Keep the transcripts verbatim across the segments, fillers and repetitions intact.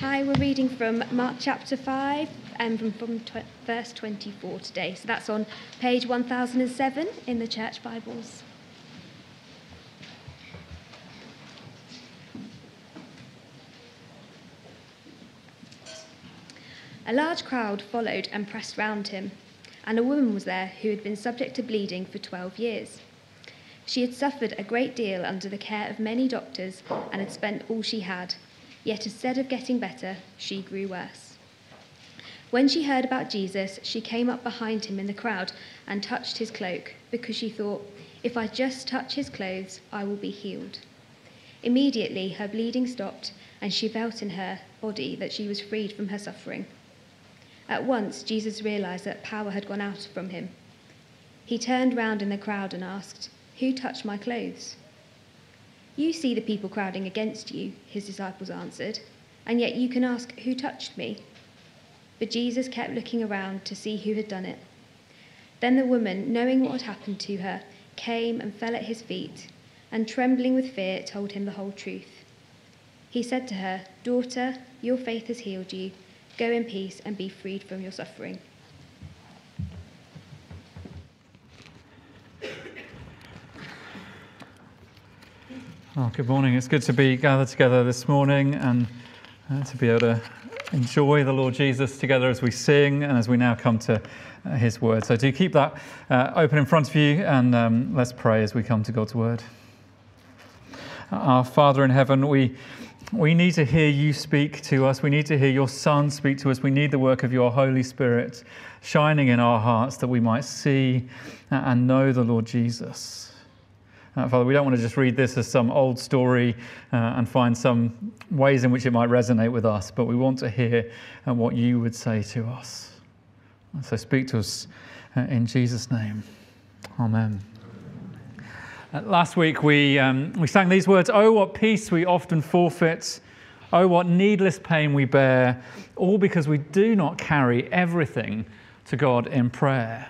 Hi, we're reading from Mark chapter five and from, from tw- verse twenty-four today. So that's on page one thousand seven in the Church Bibles. A large crowd followed and pressed round him, and a woman was there who had been subject to bleeding for twelve years. She had suffered a great deal under the care of many doctors and had spent all she had. Yet instead of getting better, she grew worse. When she heard about Jesus, she came up behind him in the crowd and touched his cloak, because she thought, "If I just touch his clothes, I will be healed." Immediately her bleeding stopped, and she felt in her body that she was freed from her suffering. At once Jesus realized that power had gone out from him. He turned round in the crowd and asked, "Who touched my clothes?" "You see the people crowding against you," his disciples answered, "and yet you can ask, 'Who touched me?'" But Jesus kept looking around to see who had done it. Then the woman, knowing what had happened to her, came and fell at his feet, and trembling with fear, told him the whole truth. He said to her, "Daughter, your faith has healed you. Go in peace and be freed from your suffering." Oh, good morning. It's good to be gathered together this morning and uh, to be able to enjoy the Lord Jesus together as we sing and as we now come to uh, his word. So do keep that uh, open in front of you, and um, let's pray as we come to God's word. Our Father in heaven, we we need to hear you speak to us. We need to hear your Son speak to us. We need the work of your Holy Spirit shining in our hearts that we might see and know the Lord Jesus. Uh, Father, we don't want to just read this as some old story uh, and find some ways in which it might resonate with us, but we want to hear uh, what you would say to us. So speak to us uh, in Jesus' name. Amen. Uh, last week we um, we sang these words, "Oh, what peace we often forfeit. Oh, what needless pain we bear, all because we do not carry everything to God in prayer."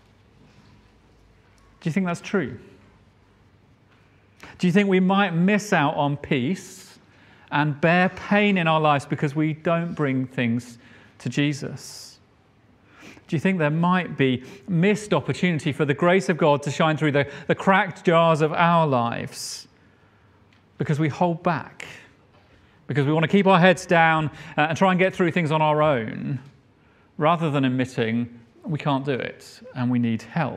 Do you think that's true? Do you think we might miss out on peace and bear pain in our lives because we don't bring things to Jesus? Do you think there might be missed opportunity for the grace of God to shine through the, the cracked jars of our lives because we hold back, because we want to keep our heads down uh, and try and get through things on our own, rather than admitting we can't do it and we need help?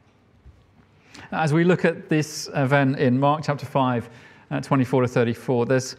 As we look at this event in Mark chapter five, uh, twenty-four to thirty-four, there's,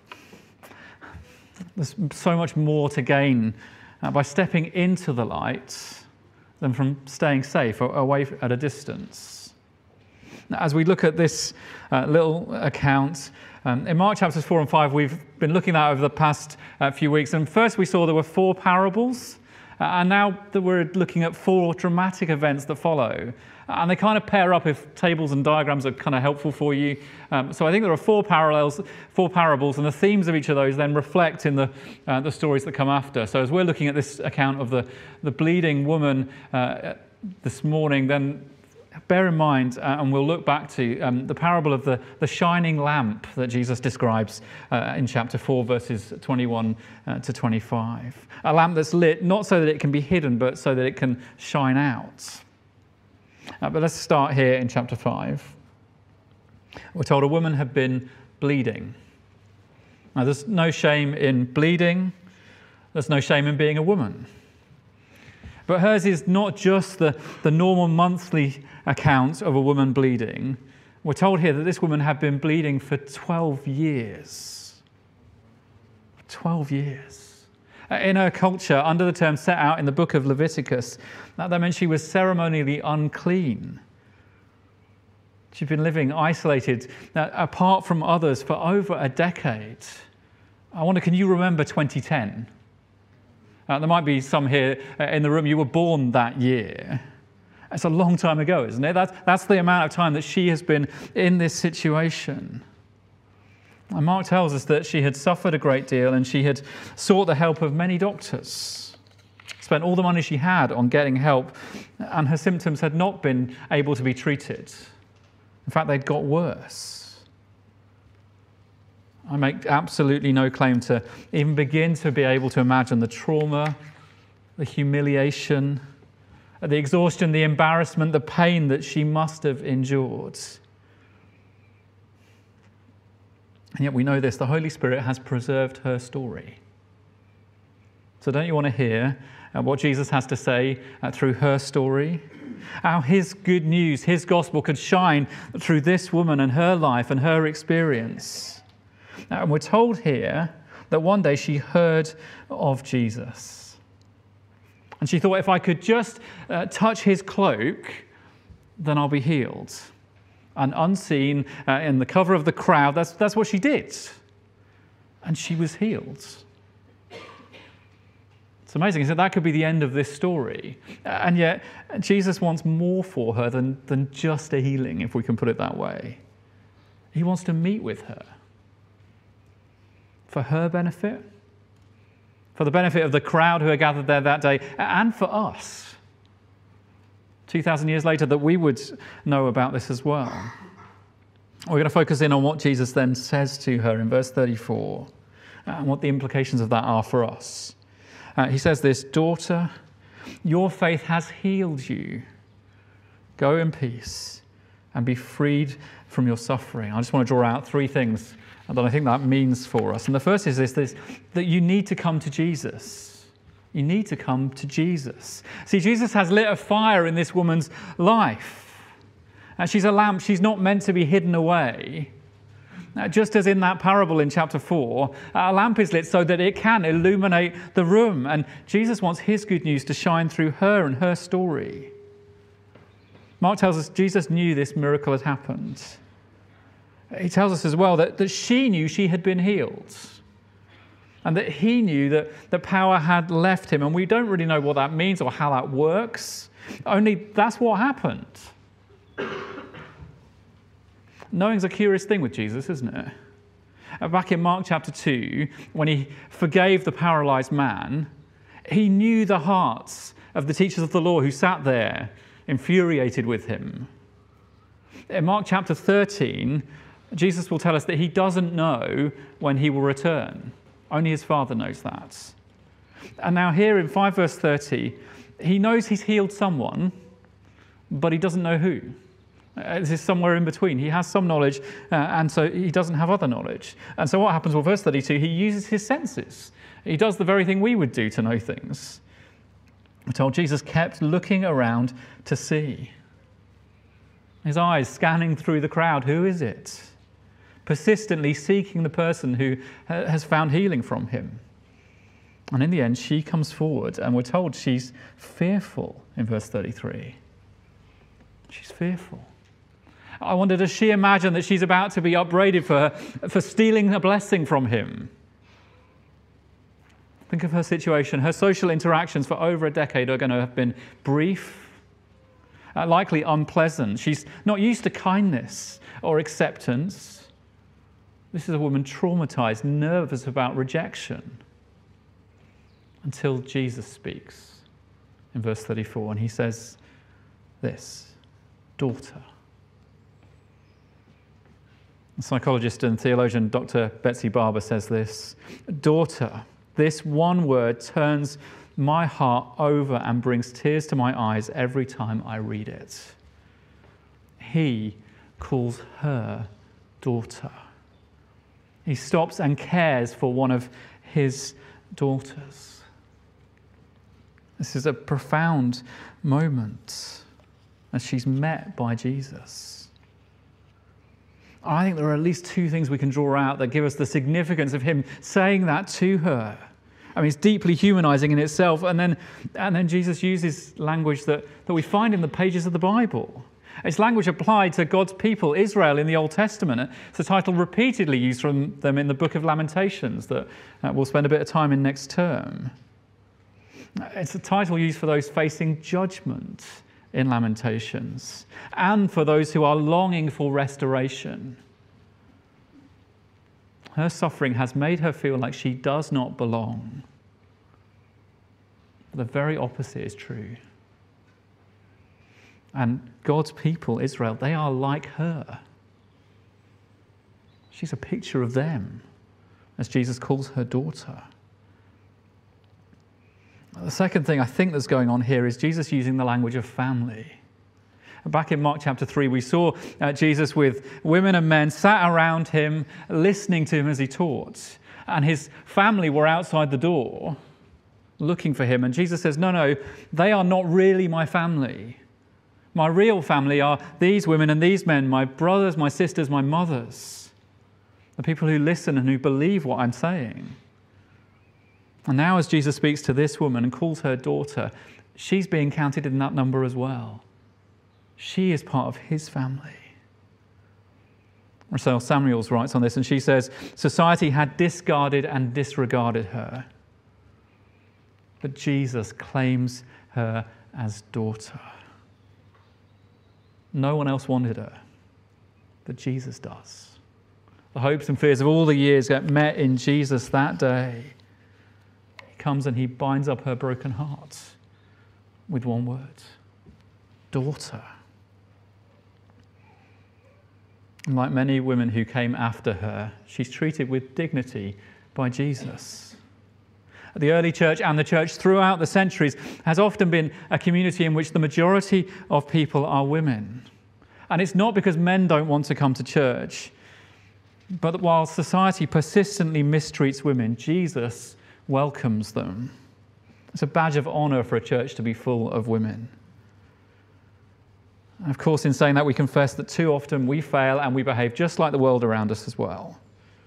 there's so much more to gain uh, by stepping into the light than from staying safe or away at a distance. As we look at this uh, little account, um, in Mark chapters four and five, we've been looking at over the past uh, few weeks. And first we saw there were four parables, uh, and now that we're looking at four dramatic events that follow. And they kind of pair up if tables and diagrams are kind of helpful for you. Um, so I think there are four parallels, four parables, and the themes of each of those then reflect in the uh, the stories that come after. So as we're looking at this account of the, the bleeding woman uh, this morning, then bear in mind, uh, and we'll look back to um, the parable of the, the shining lamp that Jesus describes uh, in chapter four, verses twenty-one uh, to twenty-five. A lamp that's lit not so that it can be hidden, but so that it can shine out. Uh, but let's start here in chapter five. We're told a woman had been bleeding. Now, there's no shame in bleeding. There's no shame in being a woman. But hers is not just the, the normal monthly account of a woman bleeding. We're told here that this woman had been bleeding for twelve years. twelve years. In her culture, under the term set out in the book of Leviticus, that meant she was ceremonially unclean. She'd been living isolated, uh, apart from others for over a decade. I wonder, can you remember twenty ten? Uh, there might be some here in the room, you were born that year. It's a long time ago, isn't it? That's, that's the amount of time that she has been in this situation. And Mark tells us that she had suffered a great deal and she had sought the help of many doctors, spent all the money she had on getting help, and her symptoms had not been able to be treated. In fact, they'd got worse. I make absolutely no claim to even begin to be able to imagine the trauma, the humiliation, the exhaustion, the embarrassment, the pain that she must have endured. And yet we know this, the Holy Spirit has preserved her story. So don't you want to hear uh, what Jesus has to say uh, through her story? How his good news, his gospel could shine through this woman and her life and her experience. And we're told here that one day she heard of Jesus. And she thought, if I could just uh, touch his cloak, then I'll be healed. And unseen uh, in the cover of the crowd, that's, that's what she did. And she was healed. It's amazing. So that could be the end of this story. And yet Jesus wants more for her than, than just a healing, if we can put it that way. He wants to meet with her. For her benefit, for the benefit of the crowd who are gathered there that day, and for us, two thousand years later, that we would know about this as well. We're going to focus in on what Jesus then says to her in verse thirty-four, and what the implications of that are for us. Uh, he says this, "Daughter, your faith has healed you. Go in peace and be freed from your suffering." I just want to draw out three things that I think that means for us. And the first is this, this, that you need to come to Jesus. You need to come to Jesus. See, Jesus has lit a fire in this woman's life. And she's a lamp. She's not meant to be hidden away. Now, just as in that parable in chapter four, a lamp is lit so that it can illuminate the room. And Jesus wants his good news to shine through her and her story. Mark tells us Jesus knew this miracle had happened. He tells us as well that, that she knew she had been healed and that he knew that the power had left him. And we don't really know what that means or how that works. Only that's what happened. Knowing's a curious thing with Jesus, isn't it? Back in Mark chapter two, when he forgave the paralyzed man, he knew the hearts of the teachers of the law who sat there infuriated with him. In Mark chapter thirteen, Jesus will tell us that he doesn't know when he will return. Only his Father knows that. And now here in five verse thirty, he knows he's healed someone, but he doesn't know who. This is somewhere in between. He has some knowledge, uh, and so he doesn't have other knowledge. And so what happens? Well, verse thirty-two, he uses his senses. He does the very thing we would do to know things. We're told Jesus kept looking around to see. His eyes scanning through the crowd. Who is it? Persistently seeking the person who has found healing from him. And in the end, she comes forward, and we're told she's fearful in verse thirty-three. She's fearful. I wonder, does she imagine that she's about to be upbraided for, for stealing a blessing from him? Think of her situation. Her social interactions for over a decade are going to have been brief, uh, likely unpleasant. She's not used to kindness or acceptance. This is a woman traumatized, nervous about rejection. Until Jesus speaks in verse thirty-four, and he says this, "Daughter." The psychologist and theologian Doctor Betsy Barber says this, "Daughter, this one word turns my heart over and brings tears to my eyes every time I read it." He calls her daughter. He stops and cares for one of his daughters. This is a profound moment as she's met by Jesus. I think there are at least two things we can draw out that give us the significance of him saying that to her. I mean, it's deeply humanizing in itself. And then, and then Jesus uses language that, that we find in the pages of the Bible. It's language applied to God's people, Israel, in the Old Testament. It's a title repeatedly used from them in the book of Lamentations that uh, we'll spend a bit of time in next term. It's a title used for those facing judgment in Lamentations and for those who are longing for restoration. Her suffering has made her feel like she does not belong. The very opposite is true. And God's people, Israel, they are like her. She's a picture of them. as Jesus calls her daughter. The second thing I think that's going on here is Jesus using the language of family. Back in Mark chapter three, we saw uh, Jesus with women and men sat around him, listening to him as he taught. And his family were outside the door, looking for him. And Jesus says, no, no, they are not really my family. My real family are these women and these men, my brothers, my sisters, my mothers, the people who listen and who believe what I'm saying. And now as Jesus speaks to this woman and calls her daughter, she's being counted in that number as well. She is part of his family. Rochelle Samuels writes on this, and she says, society had discarded and disregarded her, but Jesus claims her as daughter. No one else wanted her, but Jesus does. The hopes and fears of all the years get met in Jesus that day. He comes and he binds up her broken heart with one word: daughter. And like many women who came after her, she's treated with dignity by Jesus. The early church and the church throughout the centuries has often been a community in which the majority of people are women. And it's not because men don't want to come to church, but while society persistently mistreats women, Jesus welcomes them. It's a badge of honor for a church to be full of women. And of course, in saying that, we confess that too often we fail and we behave just like the world around us as well.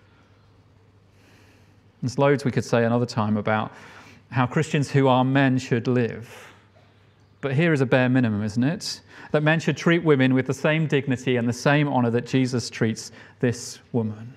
There's loads we could say another time about how Christians who are men should live. But here is a bare minimum, isn't it? That men should treat women with the same dignity and the same honor that Jesus treats this woman.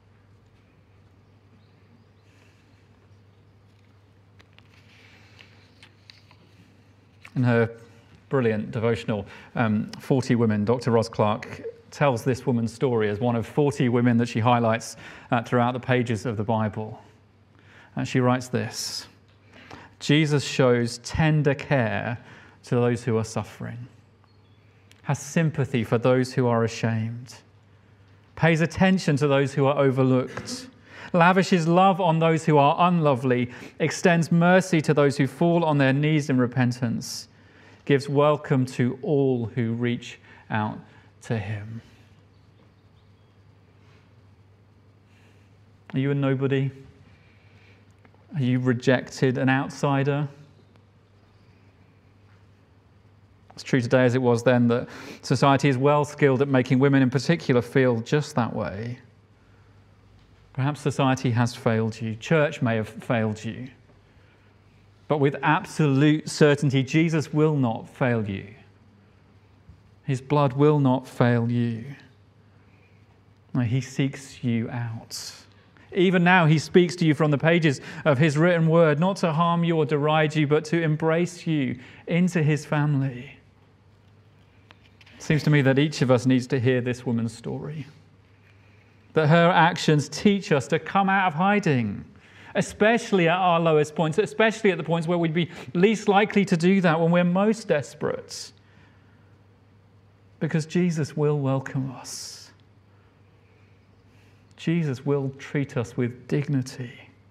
In her brilliant devotional, um, forty Women, Doctor Ros Clark tells this woman's story as one of forty women that she highlights uh, throughout the pages of the Bible. And she writes this: Jesus shows tender care to those who are suffering, has sympathy for those who are ashamed, pays attention to those who are overlooked, lavishes love on those who are unlovely, extends mercy to those who fall on their knees in repentance, gives welcome to all who reach out to him. Are you a nobody? Are you rejected, an outsider? It's true today as it was then that society is well skilled at making women in particular feel just that way. Perhaps society has failed you. Church may have failed you. But with absolute certainty, Jesus will not fail you. His blood will not fail you. No, he seeks you out. Even now, he speaks to you from the pages of his written word, not to harm you or deride you, but to embrace you into his family. It seems to me that each of us needs to hear this woman's story. That her actions teach us to come out of hiding, especially at our lowest points, especially at the points where we'd be least likely to do that, when we're most desperate. Because Jesus will welcome us. Jesus will treat us with dignity.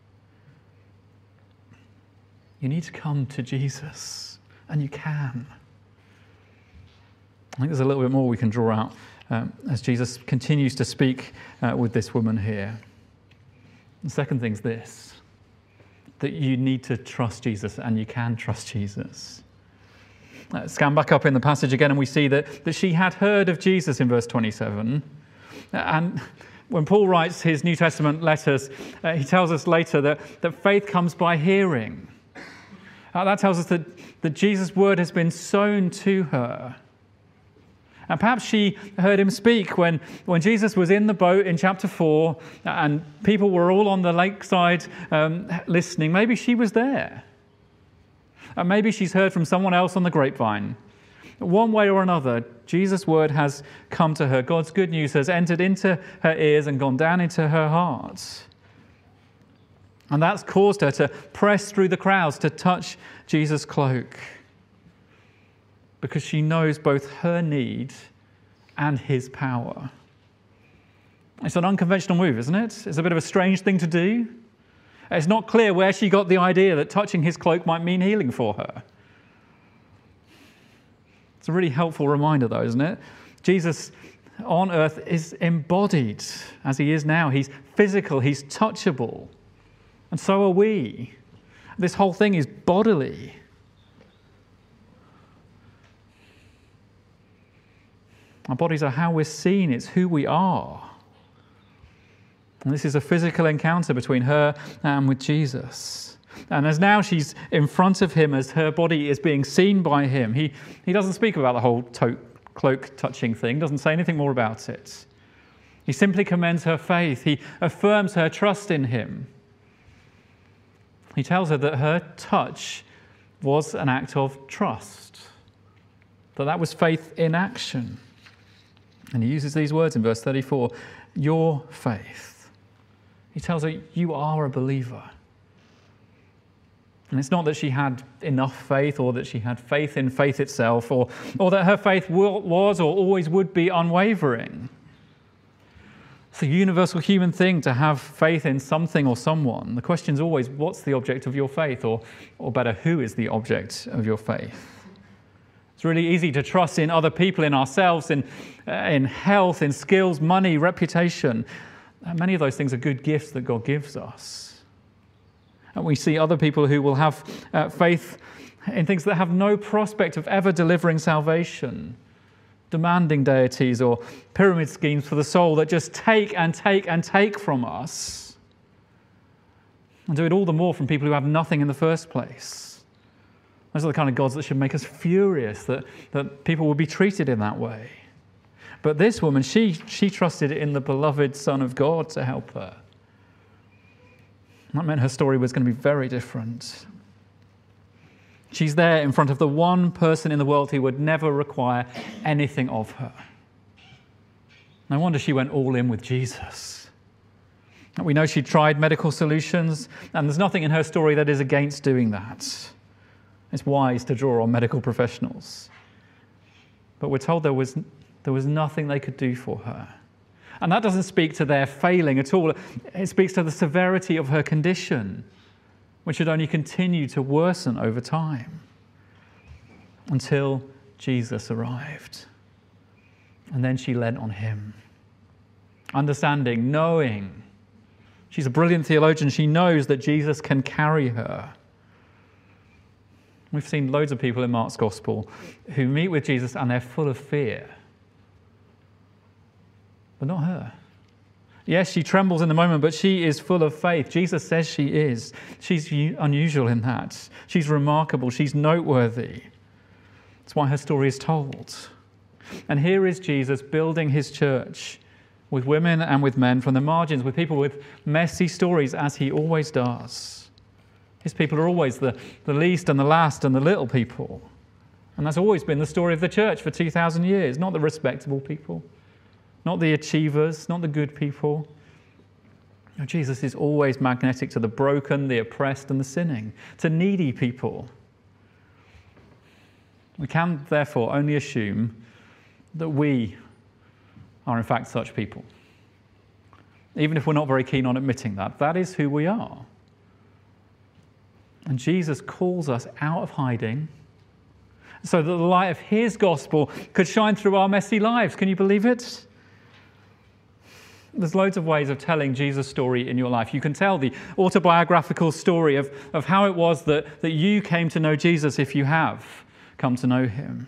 You need to come to Jesus, and you can. I think there's a little bit more we can draw out um, as Jesus continues to speak uh, with this woman here. The second thing's this: that you need to trust Jesus, and you can trust Jesus. Uh, scan back up in the passage again, and we see that, that she had heard of Jesus in verse twenty-seven. And when Paul writes his New Testament letters, uh, he tells us later that, that faith comes by hearing. Uh, that tells us that, that Jesus' word has been sown to her. And perhaps she heard him speak when, when Jesus was in the boat in chapter four and people were all on the lakeside um, listening. Maybe she was there. And maybe she's heard from someone else on the grapevine. One way or another, Jesus' word has come to her. God's good news has entered into her ears and gone down into her heart. And that's caused her to press through the crowds to touch Jesus' cloak, because she knows both her need and his power. It's an unconventional move, isn't it? It's a bit of a strange thing to do. It's not clear where she got the idea that touching his cloak might mean healing for her. It's a really helpful reminder, though, isn't it? Jesus on earth is embodied as he is now. He's physical, he's touchable. And so are we. This whole thing is bodily. Our bodies are how we're seen, it's who we are. And this is a physical encounter between her and with Jesus. And as now she's in front of him, as her body is being seen by him, he, he doesn't speak about the whole to- cloak touching thing, doesn't say anything more about it. He simply commends her faith. He affirms her trust in him. He tells her that her touch was an act of trust, that that was faith in action. And he uses these words in verse thirty-four, your faith. He tells her, you are a believer. And it's not that she had enough faith or that she had faith in faith itself or, or that her faith was or always would be unwavering. It's a universal human thing to have faith in something or someone. The question is always, what's the object of your faith? Or, or better, who is the object of your faith? It's really easy to trust in other people, in ourselves, in, uh, in health, in skills, money, reputation. And many of those things are good gifts that God gives us. And we see other people who will have uh, faith in things that have no prospect of ever delivering salvation, demanding deities or pyramid schemes for the soul that just take and take and take from us, and do it all the more from people who have nothing in the first place. Those are the kind of gods that should make us furious that, that people will be treated in that way. But this woman, she, she trusted in the beloved Son of God to help her. That meant her story was going to be very different. She's there in front of the one person in the world who would never require anything of her. No wonder she went all in with Jesus. We know she tried medical solutions, and there's nothing in her story that is against doing that. It's wise to draw on medical professionals. But we're told there was, there was nothing they could do for her. And that doesn't speak to their failing at all. It speaks to the severity of her condition, which would only continue to worsen over time until Jesus arrived. And then she leant on him. Understanding, knowing. She's a brilliant theologian. She knows that Jesus can carry her. We've seen loads of people in Mark's Gospel who meet with Jesus and they're full of fear. But not her. Yes, she trembles in the moment, but she is full of faith. Jesus says she is. She's unusual in that. She's remarkable. She's noteworthy. That's why her story is told. And here is Jesus building his church with women and with men from the margins, with people with messy stories, as he always does. His people are always the, the least and the last and the little people. And that's always been the story of the church for two thousand years, not the respectable people. Not the achievers, not the good people. No, Jesus is always magnetic to the broken, the oppressed, and the sinning, to needy people. We can therefore only assume that we are in fact such people. Even if we're not very keen on admitting that, that is who we are. And Jesus calls us out of hiding so that the light of his gospel could shine through our messy lives. Can you believe it? There's loads of ways of telling Jesus' story in your life. You can tell the autobiographical story of, of how it was that, that you came to know Jesus if you have come to know him.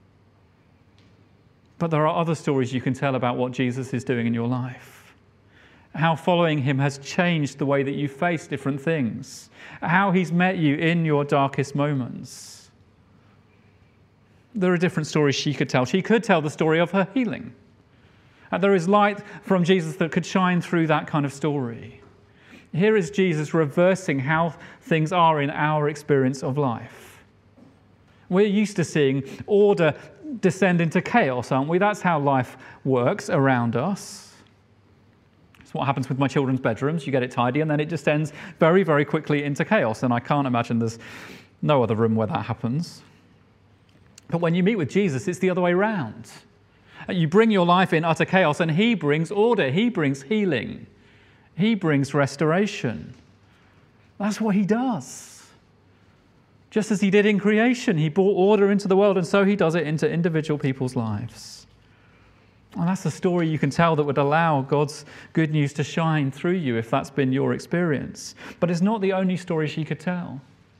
But there are other stories you can tell about what Jesus is doing in your life. How following him has changed the way that you face different things. How he's met you in your darkest moments. There are different stories she could tell. She could tell the story of her healing. And there is light from Jesus that could shine through that kind of story. Here is Jesus reversing how things are in our experience of life. We're used to seeing order descend into chaos, aren't we? That's how life works around us. It's what happens with my children's bedrooms. You get it tidy and then it descends very, very quickly into chaos. And I can't imagine there's no other room where that happens. But when you meet with Jesus, it's the other way around. You bring your life in utter chaos, and he brings order. He brings healing. He brings restoration. That's what he does. Just as he did in creation, he brought order into the world, and so he does it into individual people's lives. And that's a story you can tell that would allow God's good news to shine through you if that's been your experience. But it's not the only story she could tell.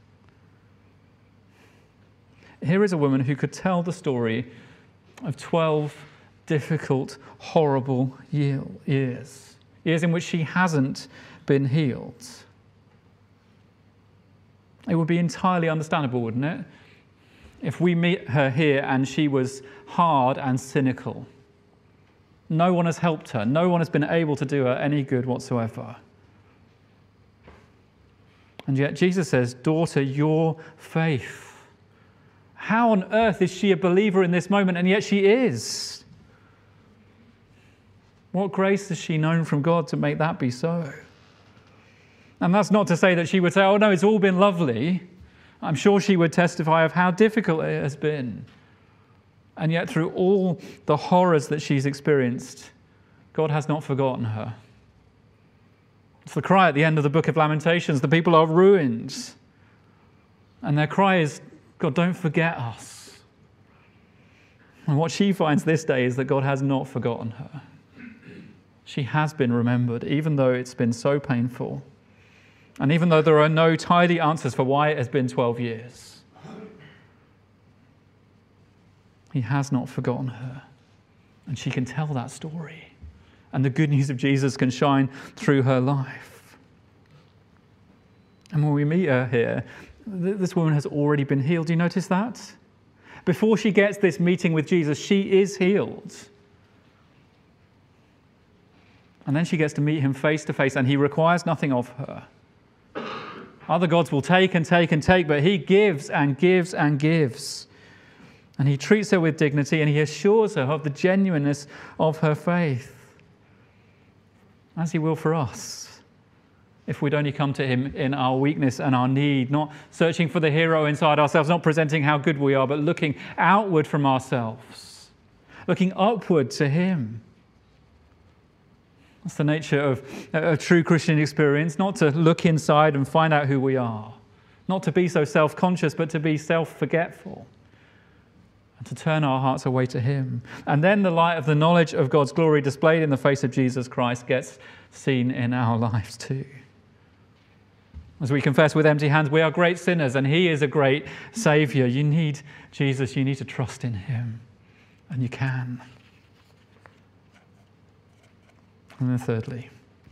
Here is a woman who could tell the story of twelve difficult, horrible years. Years in which she hasn't been healed. It would be entirely understandable, wouldn't it, if we meet her here and she was hard and cynical. No one has helped her. No one has been able to do her any good whatsoever. And yet Jesus says, "Daughter, your faith." How on earth is she a believer in this moment? And yet she is. What grace has she known from God to make that be so? And that's not to say that she would say, "Oh no, it's all been lovely." I'm sure she would testify of how difficult it has been. And yet through all the horrors that she's experienced, God has not forgotten her. It's the cry at the end of the book of Lamentations. The people are ruined. And their cry is, "God, don't forget us." And what she finds this day is that God has not forgotten her. She has been remembered, even though it's been so painful. And even though there are no tidy answers for why it has been twelve years. He has not forgotten her. And she can tell that story. And the good news of Jesus can shine through her life. And when we meet her here, this woman has already been healed. Do you notice that? Before she gets this meeting with Jesus, she is healed. And then she gets to meet him face to face, and he requires nothing of her. Other gods will take and take and take, but he gives and gives and gives. And he treats her with dignity, and he assures her of the genuineness of her faith. As he will for us, if we'd only come to him in our weakness and our need, not searching for the hero inside ourselves, not presenting how good we are, but looking outward from ourselves, looking upward to him. That's the nature of a true Christian experience, not to look inside and find out who we are, not to be so self-conscious, but to be self-forgetful. To turn our hearts away to him. And then the light of the knowledge of God's glory displayed in the face of Jesus Christ gets seen in our lives too. As we confess with empty hands, we are great sinners and he is a great Saviour. You need Jesus, you need to trust in him. And you can. And then thirdly,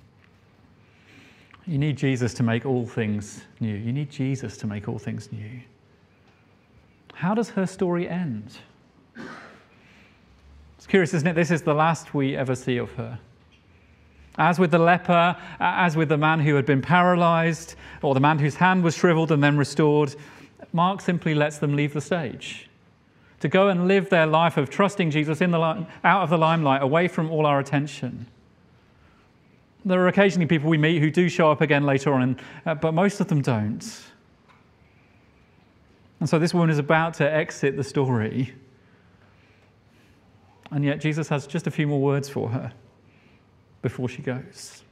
you need Jesus to make all things new. You need Jesus to make all things new. How does her story end? It's curious, isn't it? This is the last we ever see of her. As with the leper, as with the man who had been paralyzed, or the man whose hand was shriveled and then restored, Mark simply lets them leave the stage to go and live their life of trusting Jesus in the li- out of the limelight, away from all our attention. There are occasionally people we meet who do show up again later on, uh, but most of them don't. And so this woman is about to exit the story. And yet Jesus has just a few more words for her before she goes.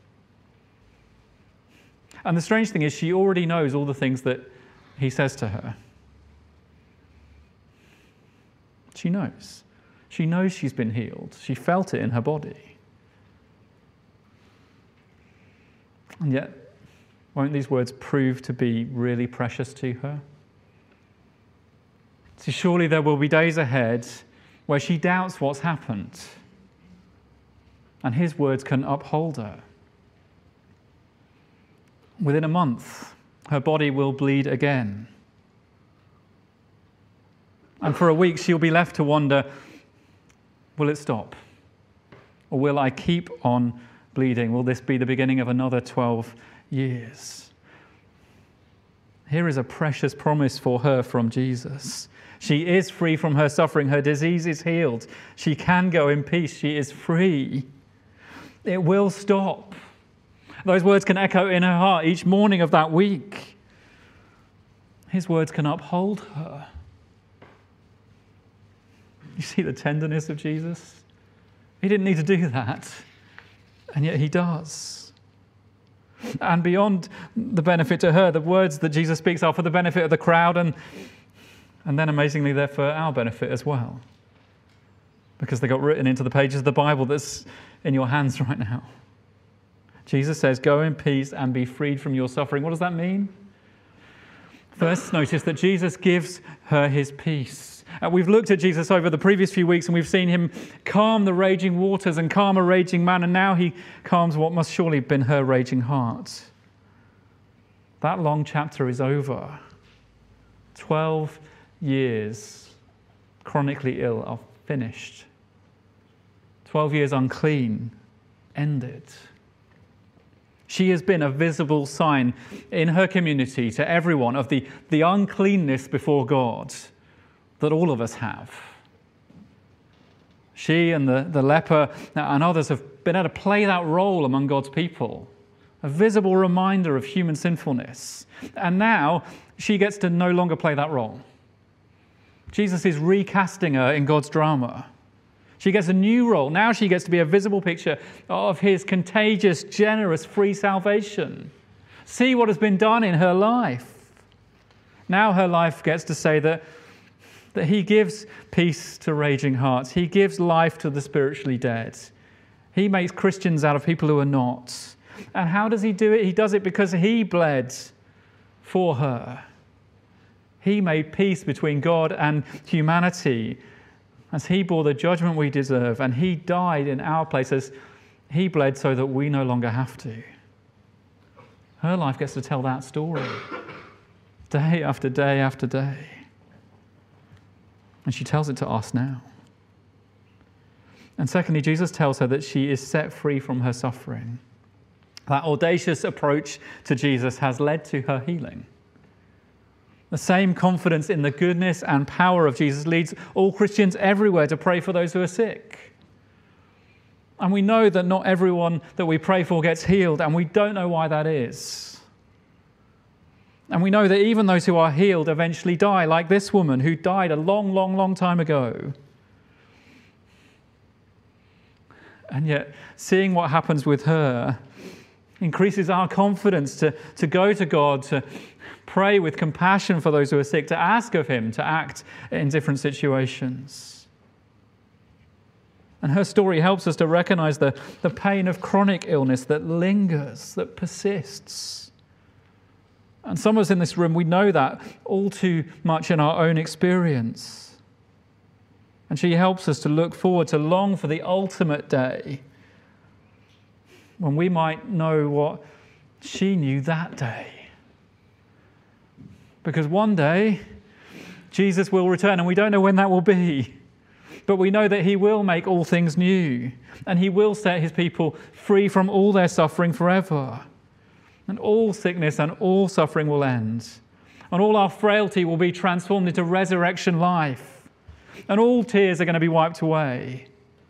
And the strange thing is she already knows all the things that he says to her. She knows. She knows she's been healed. She felt it in her body. And yet, won't these words prove to be really precious to her? See, surely there will be days ahead where she doubts what's happened, and his words can uphold her. Within a month, her body will bleed again. And for a week, she'll be left to wonder, will it stop? Or will I keep on bleeding? Will this be the beginning of another twelve years? Here is a precious promise for her from Jesus. She is free from her suffering. Her disease is healed. She can go in peace. She is free. It will stop. Those words can echo in her heart each morning of that week. His words can uphold her. You see the tenderness of Jesus? He didn't need to do that, and yet he does. And beyond the benefit to her, the words that Jesus speaks are for the benefit of the crowd, and, and then amazingly, they're for our benefit as well, because they got written into the pages of the Bible that's in your hands right now. Jesus says, go in peace and be freed from your suffering. What does that mean? First, notice that Jesus gives her his peace. Uh, we've looked at Jesus over the previous few weeks and we've seen him calm the raging waters and calm a raging man, and now he calms what must surely have been her raging heart. That long chapter is over. Twelve years chronically ill are finished. Twelve years unclean ended. She has been a visible sign in her community to everyone of the, the uncleanness before God that all of us have. She and the, the leper and others have been able to play that role among God's people, a visible reminder of human sinfulness. And now she gets to no longer play that role. Jesus is recasting her in God's drama. She gets a new role. Now she gets to be a visible picture of his contagious, generous, free salvation. See what has been done in her life. Now her life gets to say that, that he gives peace to raging hearts. He gives life to the spiritually dead. He makes Christians out of people who are not. And how does he do it? He does it because he bled for her. He made peace between God and humanity as he bore the judgment we deserve, and he died in our place as he bled so that we no longer have to. Her life gets to tell that story day after day after day. And she tells it to us now. And secondly, Jesus tells her that she is set free from her suffering. That audacious approach to Jesus has led to her healing. The same confidence in the goodness and power of Jesus leads all Christians everywhere to pray for those who are sick. And we know that not everyone that we pray for gets healed, and we don't know why that is. And we know that even those who are healed eventually die, like this woman who died a long, long, long time ago. And yet, seeing what happens with her increases our confidence to, to go to God, to pray with compassion for those who are sick, to ask of him to act in different situations. And her story helps us to recognize the, the pain of chronic illness that lingers, that persists. And some of us in this room, we know that all too much in our own experience. And she helps us to look forward, to long for the ultimate day when we might know what she knew that day. Because one day, Jesus will return, and we don't know when that will be. But we know that he will make all things new, and he will set his people free from all their suffering forever. And all sickness and all suffering will end. And all our frailty will be transformed into resurrection life. And all tears are going to be wiped away.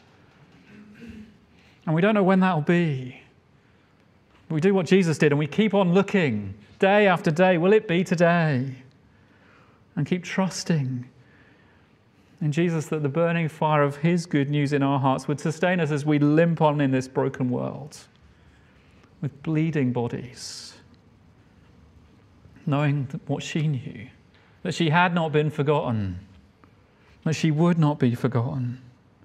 And we don't know when that will be. We do what Jesus did, and we keep on looking day after day. Will it be today? And keep trusting in Jesus that the burning fire of his good news in our hearts would sustain us as we limp on in this broken world with bleeding bodies, knowing what she knew, that she had not been forgotten, that she would not be forgotten.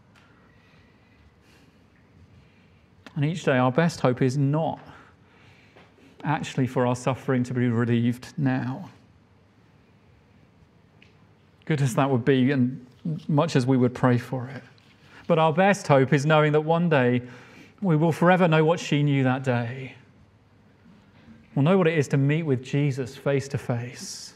And each day our best hope is not actually for our suffering to be relieved now. Good as that would be, and much as we would pray for it. But our best hope is knowing that one day we will forever know what she knew that day. We'll know what it is to meet with Jesus face to face.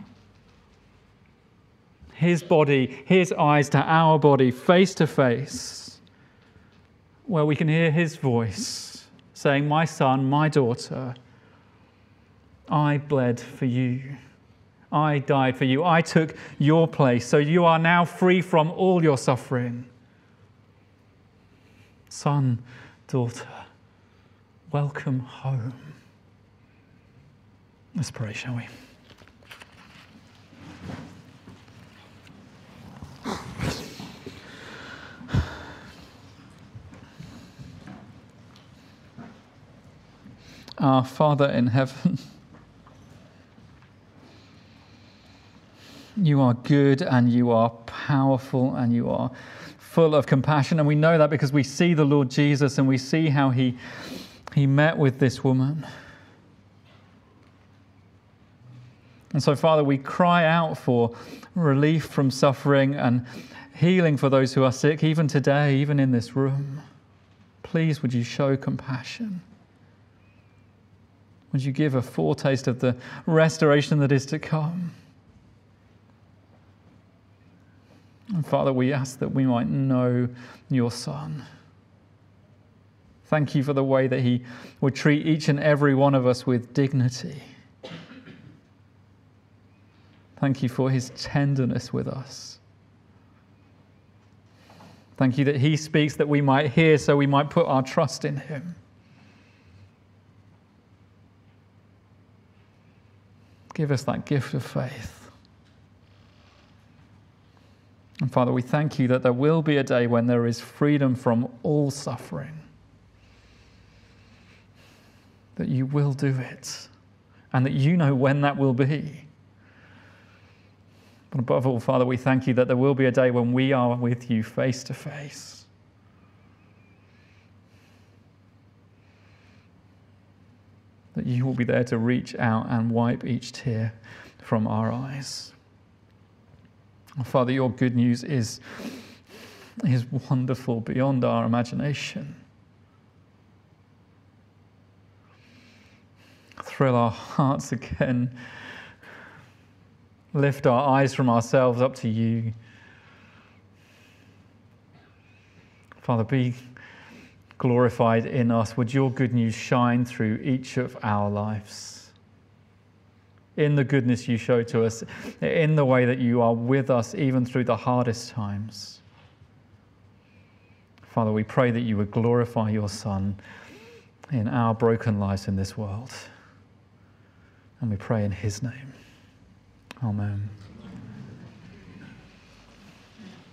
His body, his eyes to our body, face to face, where we can hear his voice saying, "My son, my daughter, I bled for you. I died for you. I took your place. So you are now free from all your suffering. Son, daughter, welcome home." Let's pray, shall we? Our Father in heaven, you are good and you are powerful and you are full of compassion. And we know that because we see the Lord Jesus and we see how he, he met with this woman. And so, Father, we cry out for relief from suffering and healing for those who are sick, even today, even in this room. Please, would you show compassion? Would you give a foretaste of the restoration that is to come? And Father, we ask that we might know your Son. Thank you for the way that he would treat each and every one of us with dignity. Thank you for his tenderness with us. Thank you that he speaks that we might hear, so we might put our trust in him. Give us that gift of faith. And Father, we thank you that there will be a day when there is freedom from all suffering. That you will do it, and that you know when that will be. But above all, Father, we thank you that there will be a day when we are with you face to face. That you will be there to reach out and wipe each tear from our eyes. Father, your good news is, is wonderful beyond our imagination. Thrill our hearts again. Lift our eyes from ourselves up to you. Father, be glorified in us. Would your good news shine through each of our lives? In the goodness you show to us, in the way that you are with us even through the hardest times. Father, we pray that you would glorify your Son in our broken lives in this world. And we pray in his name. Amen.